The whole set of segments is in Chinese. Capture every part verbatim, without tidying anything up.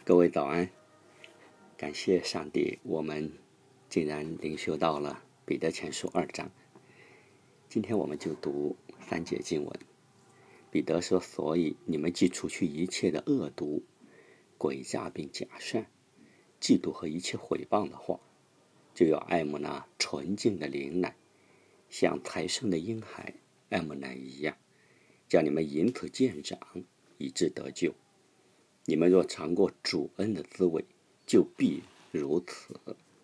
各位早安，感谢上帝，我们竟然灵修到了彼得前书二章。今天我们就读三节经文。彼得说，所以你们既除去一切的恶毒、诡诈并假善、嫉妒和一切毁谤的话，就要爱慕那纯净的灵奶，像才生的婴孩爱慕奶一样，叫你们因此渐长，以致得救。你们若尝过主恩的滋味，就必如此。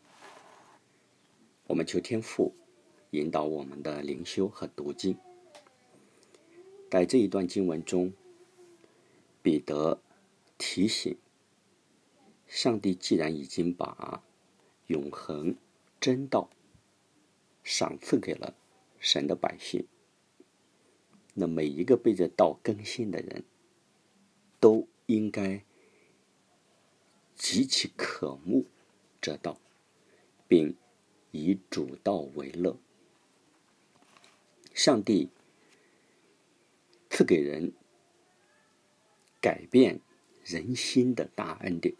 我们求天父引导我们的灵修和读经。在这一段经文中，彼得提醒上帝既然已经把永恒真道赏赐给了神的百姓，那每一个被这道更新的人都应该极其渴慕这道，并以主道为乐。上帝赐给人改变人心的大恩典。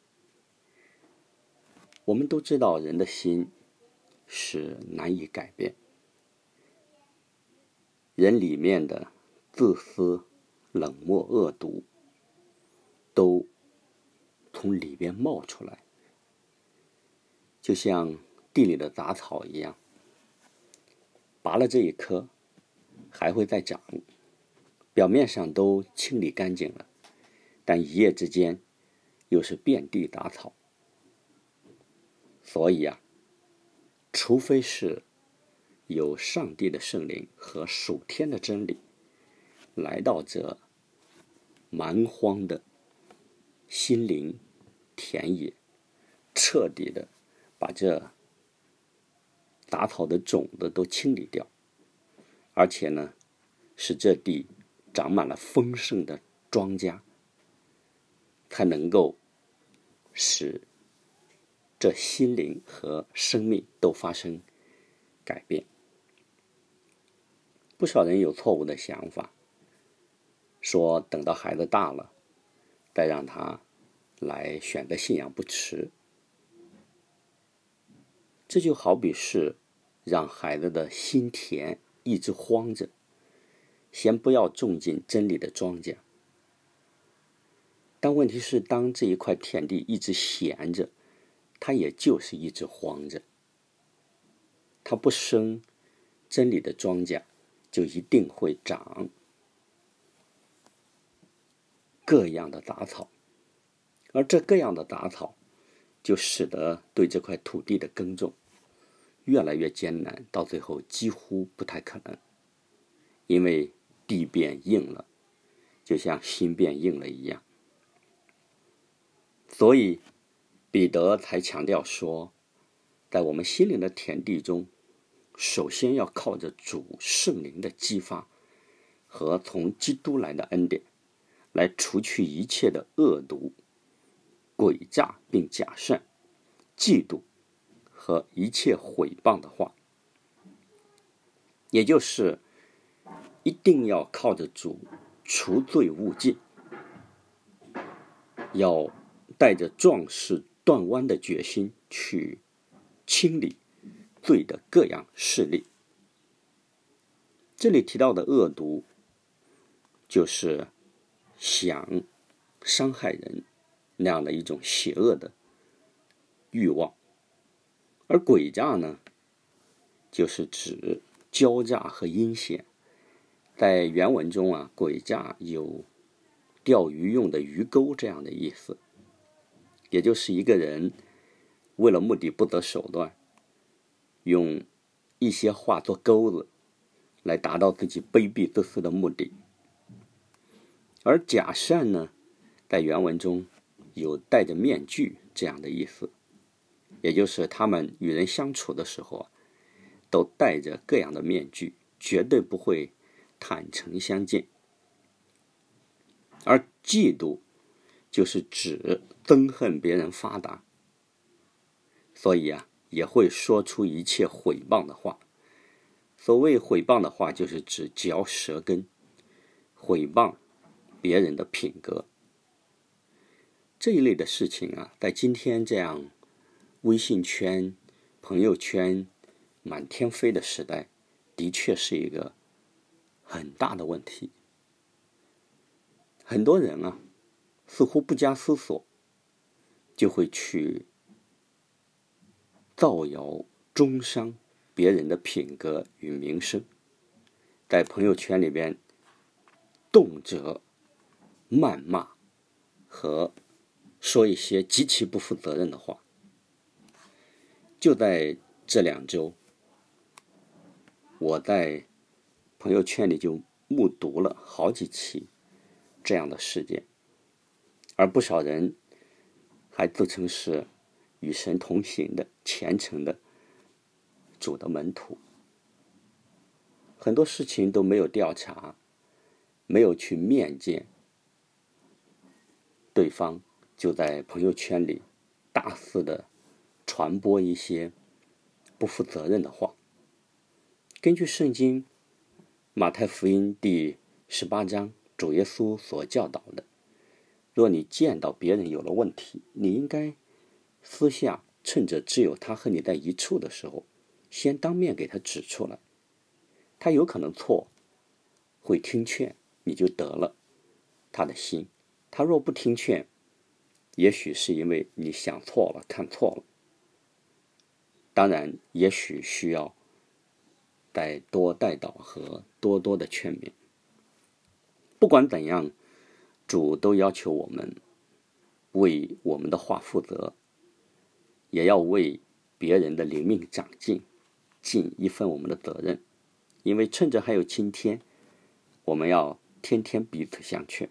我们都知道人的心是难以改变，人里面的自私、冷漠、恶毒都从里边冒出来，就像地里的杂草一样，拔了这一棵还会再长，表面上都清理干净了，但一夜之间又是遍地杂草。所以啊，除非是有上帝的圣灵和属天的真理来到这蛮荒的心灵田野，彻底的把这杂草的种子都清理掉，而且呢，使这地长满了丰盛的庄稼，才能够使这心灵和生命都发生改变。不少人有错误的想法，说等到孩子大了再让他来选择信仰不迟。这就好比是让孩子的心田一直荒着，先不要种进真理的庄稼。但问题是，当这一块田地一直闲着，它也就是一直荒着，它不生真理的庄稼，就一定会长各样的杂草，而这各样的杂草就使得对这块土地的耕种越来越艰难，到最后几乎不太可能，因为地变硬了，就像心变硬了一样。所以彼得才强调说，在我们心灵的田地中，首先要靠着主圣灵的激发和从基督来的恩典，来除去一切的恶毒、诡诈并假善、嫉妒和一切毁谤的话。也就是一定要靠着主除罪务尽，要带着壮士断弯的决心去清理罪的各样势力。这里提到的恶毒，就是想伤害人那样的一种邪恶的欲望。而诡诈呢，就是指狡诈和阴险。在原文中啊，诡诈有钓鱼用的鱼钩这样的意思，也就是一个人为了目的不择手段，用一些话做钩子来达到自己卑鄙自私的目的。而假善呢，在原文中有戴着面具这样的意思，也就是他们与人相处的时候啊，都戴着各样的面具，绝对不会坦诚相见。而嫉妒就是指憎恨别人发达，所以啊，也会说出一切毁谤的话。所谓毁谤的话，就是指嚼舌根，毁谤别人的品格。 这一类的事情啊，在今天这样微信圈、朋友圈满天飞的时代，的确是一个很大的问题。很多人啊，似乎不加思索，就会去造谣中伤别人的品格与名声，在朋友圈里边动辄谩骂和说一些极其不负责任的话。就在这两周，我在朋友圈里就目睹了好几起这样的事件，而不少人还自称是与神同行的虔诚的主的门徒。很多事情都没有调查，没有去面见对方，就在朋友圈里大肆的传播一些不负责任的话。根据圣经马太福音第十八章，主耶稣所教导的，若你见到别人有了问题，你应该私下趁着只有他和你在一处的时候，先当面给他指出来。他有可能错，会听劝，你就得了他的心。他若不听劝，也许是因为你想错了，看错了。当然，也许需要再多带导和多多的劝勉。不管怎样，主都要求我们为我们的话负责，也要为别人的灵命长进尽一份我们的责任。因为趁着还有今天，我们要天天彼此相劝。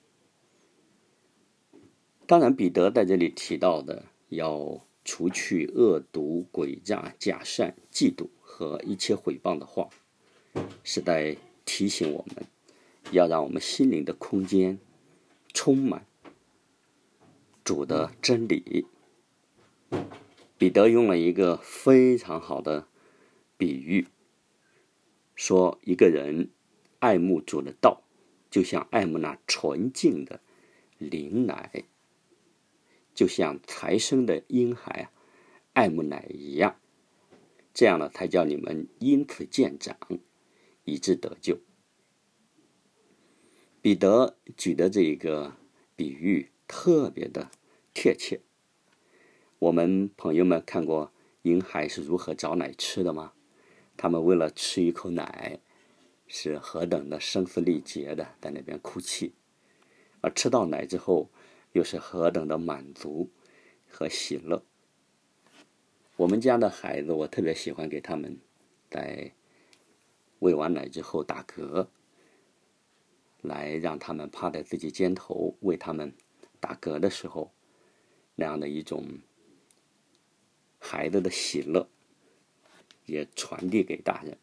当然，彼得在这里提到的要除去恶毒、诡诈、假善、嫉妒和一切毁谤的话，是在提醒我们，要让我们心灵的空间充满主的真理。彼得用了一个非常好的比喻，说一个人爱慕主的道，就像爱慕那纯净的灵奶，就像才生的婴孩啊爱慕奶一样。这样呢，才叫你们因此渐长，以致得救。彼得举的这个比喻特别的贴切。我们朋友们看过婴孩是如何找奶吃的吗？他们为了吃一口奶，是何等的声嘶力竭的在那边哭泣，而吃到奶之后，又是何等的满足和喜乐。我们家的孩子，我特别喜欢给他们在喂完奶之后打嗝，来让他们趴在自己肩头，为他们打嗝的时候，那样的一种孩子的喜乐也传递给大人。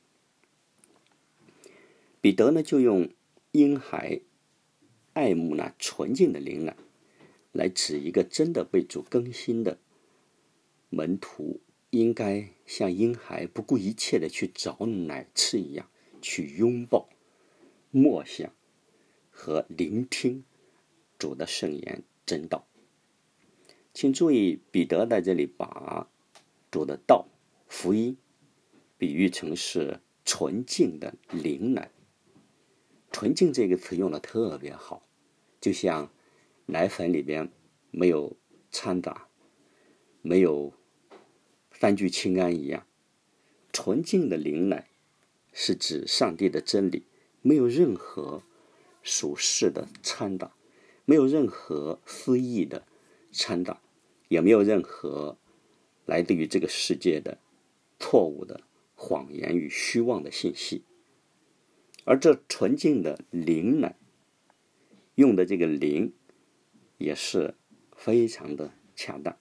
彼得呢，就用婴孩爱慕那纯净的灵奶来指一个真的被主更新的门徒，应该像婴孩不顾一切的去找奶吃一样，去拥抱、默想和聆听主的圣言真道。请注意，彼得在这里把主的道、福音比喻成是纯净的灵奶。纯净这个词用的特别好，就像奶粉里边没有掺杂，没有三聚氰胺一样。纯净的灵奶是指上帝的真理，没有任何属世的掺杂，没有任何私意的掺杂，也没有任何来自于这个世界的错误的谎言与虚妄的信息。而这纯净的灵奶用的这个灵也是非常的恰当。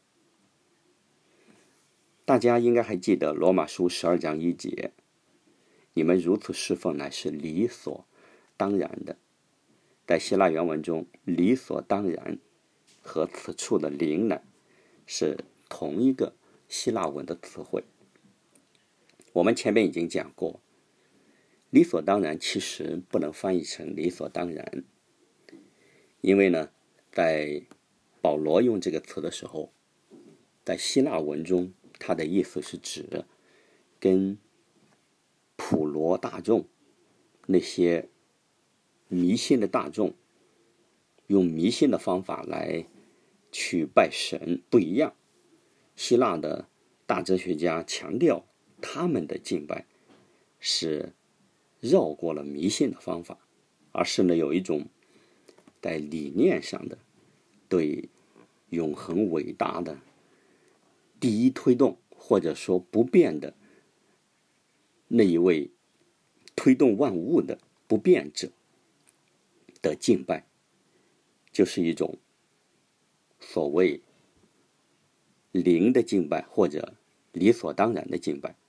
大家应该还记得罗马书十二章一节，你们如此侍奉乃是理所当然的。在希腊原文中，理所当然和此处的灵奶是同一个希腊文的词汇。我们前面已经讲过，理所当然其实不能翻译成理所当然，因为呢，在保罗用这个词的时候，在希腊文中，它的意思是指跟普罗大众那些迷信的大众用迷信的方法来去拜神不一样。希腊的大哲学家强调他们的敬拜是绕过了迷信的方法，而是呢有一种在理念上的对永恒伟大的第一推动，或者说不变的那一位推动万物的不变者的敬拜，就是一种所谓灵的敬拜，或者理所当然的敬拜。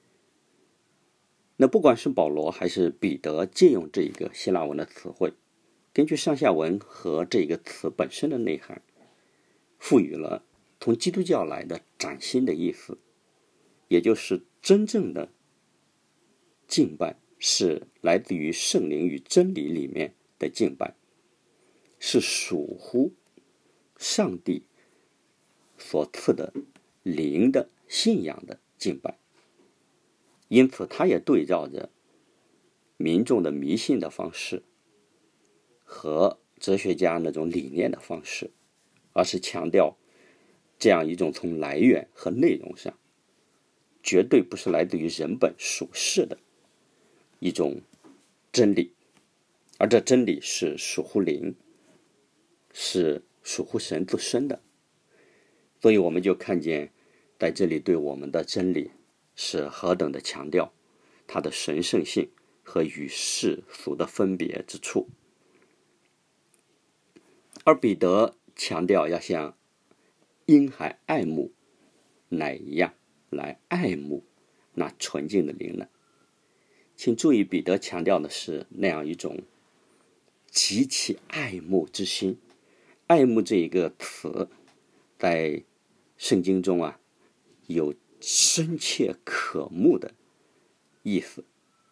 那不管是保罗还是彼得借用这个希腊文的词汇，根据上下文和这个词本身的内涵，赋予了从基督教来的崭新的意思，也就是真正的敬拜是来自于圣灵与真理里面的敬拜，是属乎上帝所赐的灵的信仰的敬拜。因此他也对照着民众的迷信的方式和哲学家那种理念的方式，而是强调这样一种从来源和内容上绝对不是来自于人本属世的一种真理，而这真理是属乎灵，是属乎神自身的。所以我们就看见在这里对我们的真理是何等的强调它的神圣性和与世俗的分别之处。而彼得强调要像婴孩爱慕奶一样来爱慕那纯净的灵奶。请注意，彼得强调的是那样一种极其爱慕之心。爱慕这一个词在圣经中啊有深切渴慕的意思。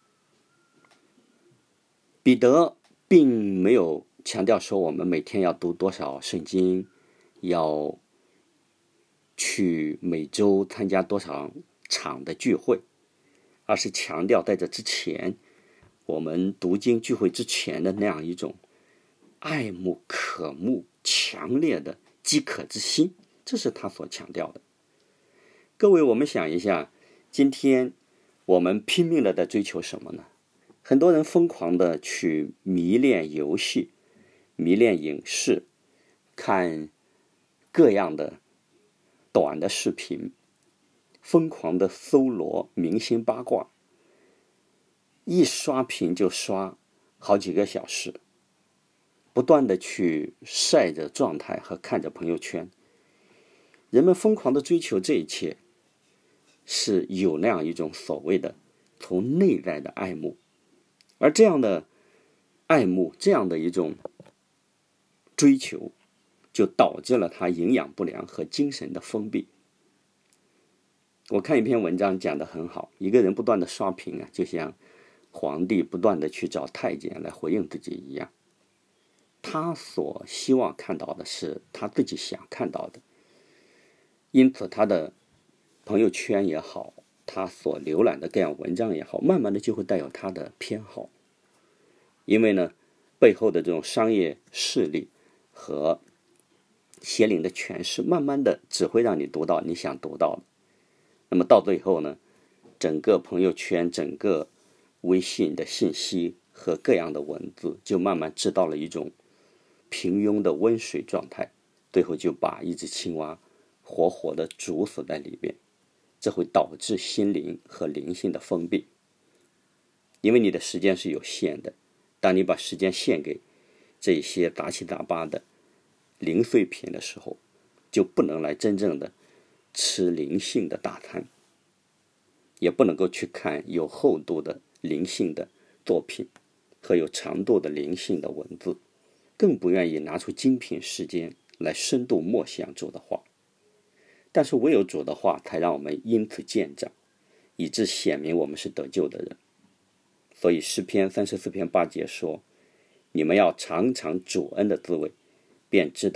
彼得并没有强调说我们每天要读多少圣经，要去每周参加多少场的聚会，而是强调在这之前，我们读经聚会之前的那样一种爱慕渴慕强烈的饥渴之心，这是他所强调的。各位，我们想一下，今天我们拼命的在追求什么呢？很多人疯狂的去迷恋游戏，迷恋影视，看各样的短的视频，疯狂的搜罗明星八卦，一刷屏就刷好几个小时，不断的去晒着状态和看着朋友圈。人们疯狂的追求这一切，是有那样一种所谓的从内在的爱慕，而这样的爱慕，这样的一种追求，就导致了他营养不良和精神的封闭。我看一篇文章讲得很好，一个人不断的刷屏啊，就像皇帝不断的去找太监来回应自己一样，他所希望看到的是他自己想看到的，因此他的朋友圈也好，他所浏览的各样文章也好，慢慢的就会带有他的偏好。因为呢，背后的这种商业势力和邪灵的权势，慢慢的只会让你读到你想读到的。那么到最后呢，整个朋友圈，整个微信的信息和各样的文字，就慢慢制造了一种平庸的温水状态，最后就把一只青蛙活活的煮死在里边。这会导致心灵和灵性的封闭，因为你的时间是有限的。当你把时间献给这些杂七杂八的零碎品的时候，就不能来真正的吃灵性的大餐，也不能够去看有厚度的灵性的作品和有长度的灵性的文字，更不愿意拿出精品时间来深度默想主的话。但是唯有主的话才让我们因此见长，以致显明我们是得救的人。所以诗篇三十四篇八节说，你们要尝尝主恩的滋味，便知道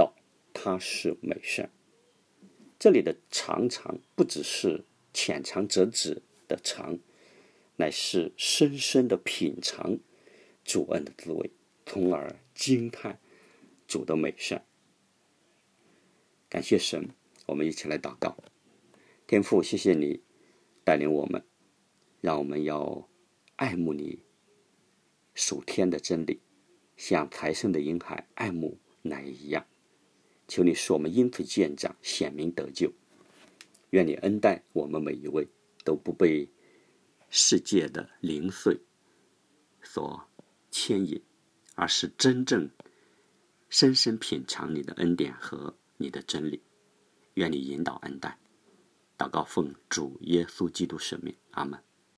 它是美善。这里的尝尝不只是浅尝辄止的尝，乃是深深的品尝主恩的滋味，从而惊叹主的美善。感谢神，我们一起来祷告。天父，谢谢你带领我们，让我们要爱慕你属天的真理，像才生的婴孩爱慕奶一样。求你使我们因此渐长，显明得救。愿你恩待我们每一位，都不被世界的零碎所牵引，而是真正深深品尝你的恩典和你的真理。愿你引导恩待。祷告奉主耶稣基督圣名，阿们。